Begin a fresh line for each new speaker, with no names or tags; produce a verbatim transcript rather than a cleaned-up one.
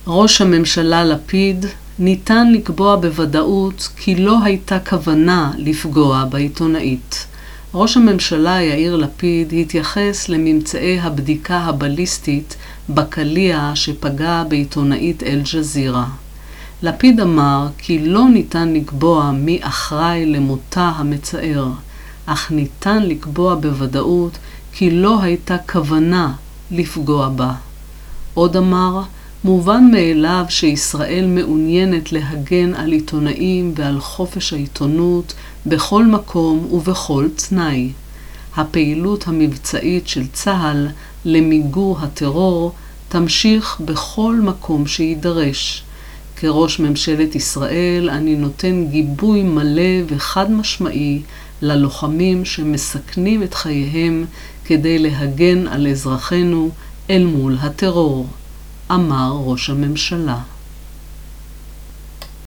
ראש הממשלה לפיד, ניתן לקבוע בוודאות כי לא הייתה כוונה לפגוע בעיתונאית. ראש הממשלה יאיר לפיד התייחס לממצאי הבדיקה הבליסטית בקליע שפגע בעיתונאית אל-ג'זירה. לפיד אמר כי לא ניתן לקבוע מי אחראי למותה המצער, אך ניתן לקבוע בוודאות כי לא הייתה כוונה לפגוע בה. עוד אמר, מובן מאליו שישראל מעוניינת להגן על עיתונאים ועל חופש העיתונות בכל מקום ובכל תנאי. הפעילות המבצעית של צה"ל למיגור הטרור תמשיך בכל מקום שידרש. כראש ממשלת ישראל אני נותן גיבוי מלא וחד משמעי ללוחמים שמסכנים את חייהם כדי להגן על אזרחינו אל מול הטרור, אמר ראש הממשלה.